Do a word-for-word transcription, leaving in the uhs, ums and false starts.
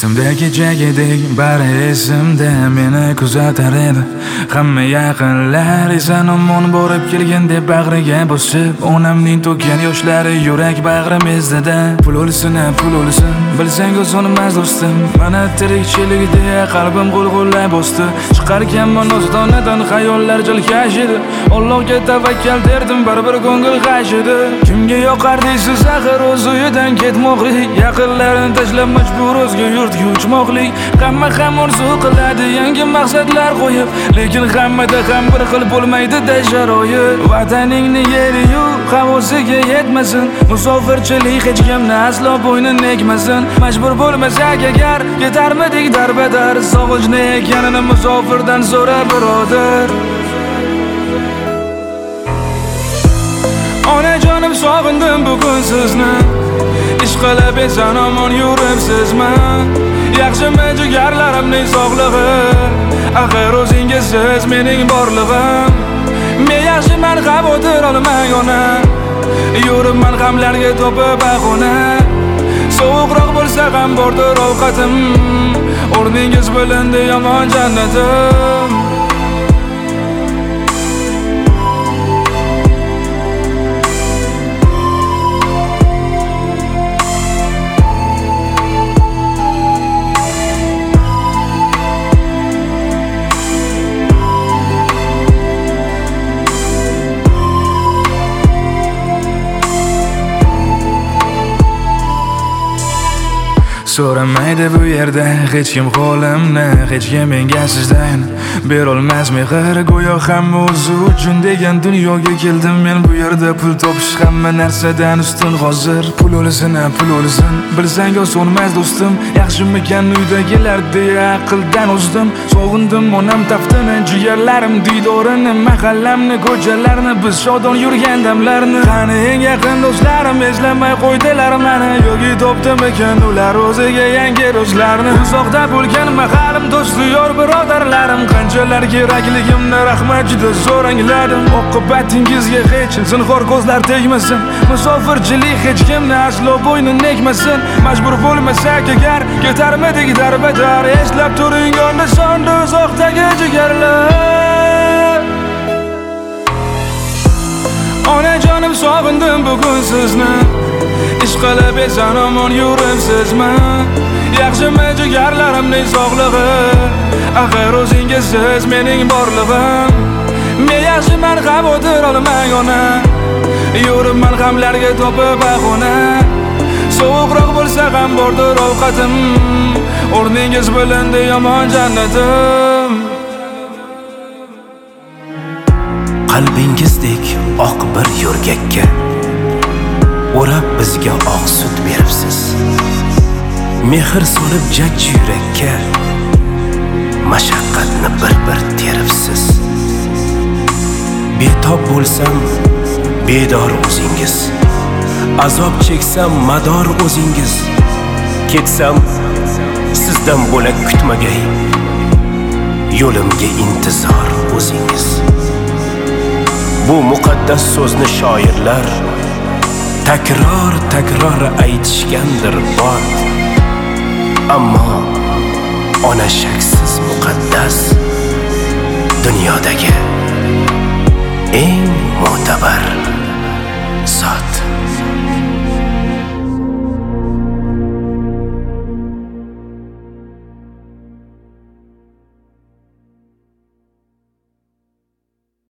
Esimda kechagidek bari esimda meni kuzatar edi. Hamma yaqinlar esa omon borib kelgan deb bag'riga bosib, onamning to'kkan yoshlari yurak bag'rim ezdida. Pul o'lsin, pul o'lsin, bilsang o'zonmas do'stim. Mana tirikchilikda qalbim g'ulg'ullay bosdi. Chiqarkanman o'zdonadan xayollar jilkash edi. Allohga tavakkal derdim, baribir ko'ngil g'ash edi. Kimga yoqar deysiz axir o'z uyidan ketmoqlik, yaqinlarini tashlab majbur o'zga yurtga uchmoqlik. Hamma ham orzu qiladi yangi maqsadlar qo'yib, lekin hammada ham bir xil bo'lmaydi-da sharoit. Vataningni yeri-yu havosiga yetmasin, musofirchilik hech kimni aslo bo'ynini egmasin. Majbur bo'lmasak agar ketarmidik darbadar, sog'inch ne ekanini musofirdan so'ra birodar. Onajonim, sog'indim bugun sizni, ishqilib eson omon yuribsizmi? Yaxshimi jigarlarimning sog'lig'i? Axir o'zingizsiz mening borlig'im. Men yaxshiman, xavotir olmang ona, yuribman g'amlarga topib bahona. Sovuqroq bo'lsa ham bordir ovqatim, o'rningiz bilindi yomon jannatim. So'ramaydi bu yerda hech kim qo'limni, hech kim menga sizdan berolmas mehr. Go'yo hamma o'zi uchun degan dunyoga keldim men. Bu yerda pul topish hamma narsadan ustun hozir. Pul o'lsin, pul o'lsin, bilsang osonmas do'stim. Yaxshimikan uydagilar deya aqldan o'zdim. Sog'indim onam taftini, jigarlarim didorini, mahallamni, ko'chalarni, biz shodon yurgan damlarni. Qani eng yaqin do'stlarim eslamay qo'ydilar meni, yoki topdim ekan ular o'ziga yangi do'stlarni. Uzoqda bo'lgan mahalim, do'sti yor birodarlarim, qanchalar kerakligimni rahmat juda zo'r angladim. Oqibatingizga hech zinhor ko'zlar tegmasin, musofirchilik hech kimni aslo bo'ynini egmasin. Majbur bo'lmasak agar ketarmidik darbadar, eslab turing onda sonda uzoqdagi jigarlar. Onajonim, sog'indim bugun sizni, ishqilib eson omon yuribsizmi? Yaxshimi jigarlarimning sog'lig'i? Axir o'zingizsiz mening borlig'im. Men yaxshiman, xavotir olmang ona, yuribman g'amlarga topib bahona. Sovuqroq bo'lsa ham bordir ovqatim, o'rningiz bilindi yomon jannatim. Qalbingizdek oq bir yo'rgakka o'rab bizga oq sut beribsiz. Mehr solib jajji yurakka mashaqqatni bir-bir teribsiz. Betob bo'lsam bedor o'zingiz, azob cheksam mador o'zingiz. Ketsam sizdan bo'lak kutmagay, yo'limga intizor o'zingiz. Bu muqaddas so'zni shoirlar takror takror aytishgandir bor. Ammo ona shaksiz muqaddas, dunyodagi eng mo'tabar zot.